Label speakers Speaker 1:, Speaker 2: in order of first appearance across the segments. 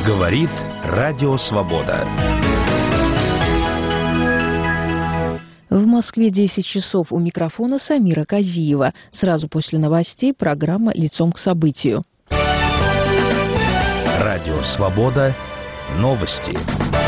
Speaker 1: Говорит Радио Свобода.
Speaker 2: В Москве 10 часов, у микрофона Самира Казиева. Сразу после новостей программа «Лицом к событию».
Speaker 1: Радио Свобода. Новости.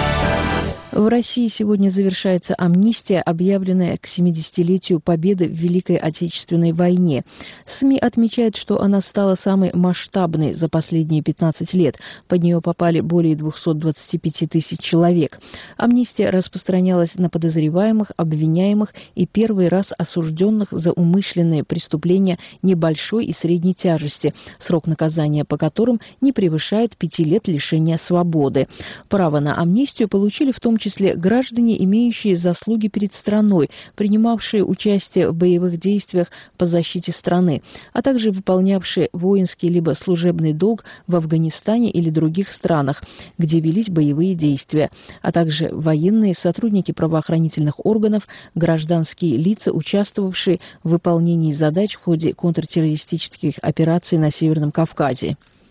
Speaker 2: В России сегодня завершается амнистия, объявленная к 70-летию победы в Великой Отечественной войне. СМИ отмечают, что она стала самой масштабной за последние 15 лет. Под нее попали более 225 тысяч человек. Амнистия распространялась на подозреваемых, обвиняемых и первый раз осужденных за умышленные преступления небольшой и средней тяжести, срок наказания по которым не превышает 5 лет лишения свободы. Право на амнистию получили в том числе граждане, имеющие заслуги перед страной, принимавшие участие в боевых действиях по защите страны, а также выполнявшие воинский либо служебный долг в Афганистане или других странах, где велись боевые действия, а также военные, сотрудники правоохранительных органов, гражданские лица, участвовавшие в выполнении задач в ходе контртеррористических операций на Северном Кавказе.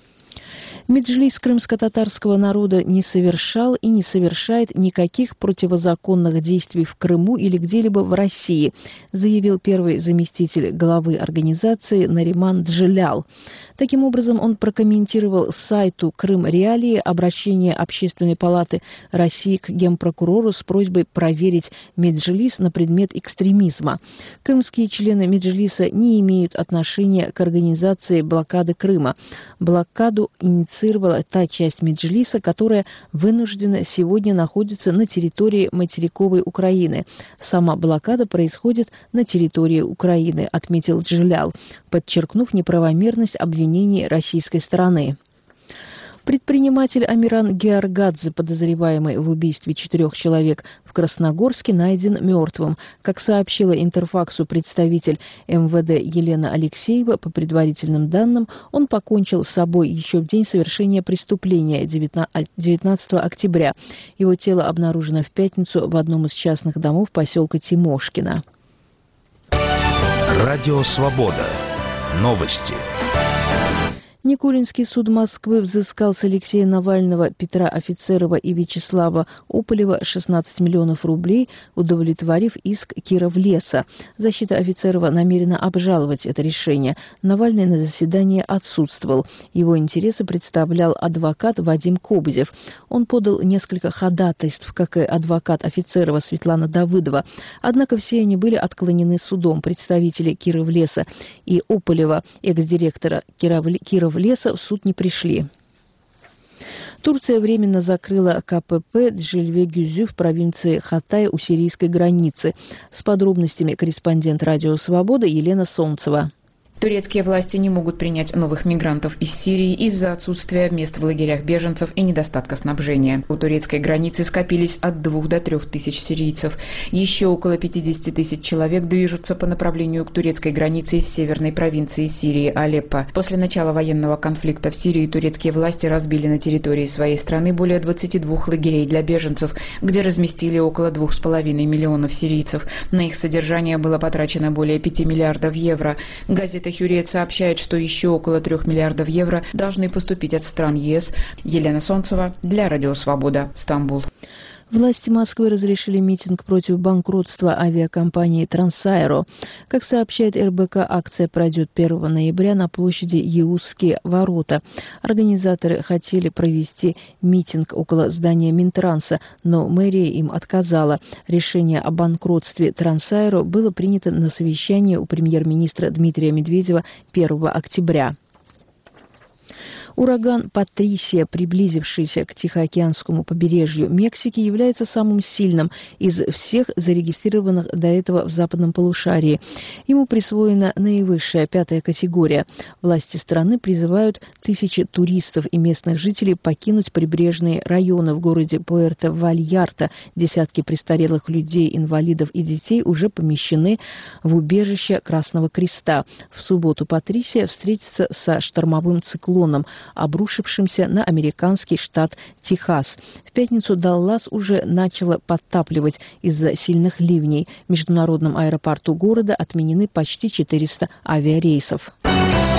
Speaker 2: Меджлис крымско-татарского народа не совершал и не совершает никаких противозаконных действий в Крыму или где-либо в России, заявил первый заместитель главы организации Нариман Джилял. Таким образом, он прокомментировал сайту «Крым-Реалии» обращение Общественной палаты России к генпрокурору с просьбой проверить Меджлис на предмет экстремизма. Крымские члены Меджлиса не имеют отношения к организации блокады Крыма. Блокаду инициировала та часть Меджлиса, которая вынуждена сегодня находится на территории материковой Украины. Сама блокада происходит на территории Украины, отметил Джилял, подчеркнув неправомерность обвинений российской стороны. Предприниматель Амиран Георгадзе, подозреваемый в убийстве 4 человек в Красногорске, найден мертвым. Как сообщила Интерфаксу представитель МВД Елена Алексеева, по предварительным данным, он покончил с собой еще в день совершения преступления 19 октября. Его тело обнаружено в пятницу в одном из частных домов поселка Тимошкино.
Speaker 1: Радио Свобода. Новости.
Speaker 2: Никулинский суд Москвы взыскал с Алексея Навального, Петра Офицерова и Вячеслава Ополева 16 миллионов рублей, удовлетворив иск Кировлеса. Защита Офицерова намерена обжаловать это решение. Навальный на заседании отсутствовал. Его интересы представлял адвокат Вадим Кобызев. Он подал несколько ходатайств, как и адвокат Офицерова Светлана Давыдова. Однако все они были отклонены судом. Представители Кировлеса и Ополева, экс-директора Кировлеса, в суд не пришли. Турция временно закрыла КПП Джильве-Гюзю в провинции Хатай у сирийской границы. С подробностями корреспондент Радио Свобода Елена Солнцева.
Speaker 3: Турецкие власти не могут принять новых мигрантов из Сирии из-за отсутствия мест в лагерях беженцев и недостатка снабжения. У турецкой границы скопились от 2 до 3 тысяч сирийцев. Еще около 50 тысяч человек движутся по направлению к турецкой границе из северной провинции Сирии Алеппо. После начала военного конфликта в Сирии турецкие власти разбили на территории своей страны более 22 лагерей для беженцев, где разместили около 2,5 миллионов сирийцев. На их содержание было потрачено более 5 миллиардов евро. Газета «Хюриет» сообщает, что еще около 3 миллиардов евро должны поступить от стран ЕС. Елена Солнцева для Радио Свобода, Стамбул.
Speaker 2: Власти Москвы разрешили митинг против банкротства авиакомпании «Трансаэро». Как сообщает РБК, акция пройдет 1 ноября на площади Яузские ворота. Организаторы хотели провести митинг около здания Минтранса, но мэрия им отказала. Решение о банкротстве «Трансаэро» было принято на совещании у премьер-министра Дмитрия Медведева 1 октября. Ураган Патрисия, приблизившийся к Тихоокеанскому побережью Мексики, является самым сильным из всех зарегистрированных до этого в западном полушарии. Ему присвоена наивысшая 5-я категория. Власти страны призывают тысячи туристов и местных жителей покинуть прибрежные районы в городе Пуэрто-Вальярта. Десятки престарелых людей, инвалидов и детей уже помещены в убежище Красного Креста. В субботу Патрисия встретится со штормовым циклоном, обрушившимся на американский штат Техас. В пятницу Даллас уже начало подтапливать из-за сильных ливней. В международном аэропорту города отменены почти 400 авиарейсов.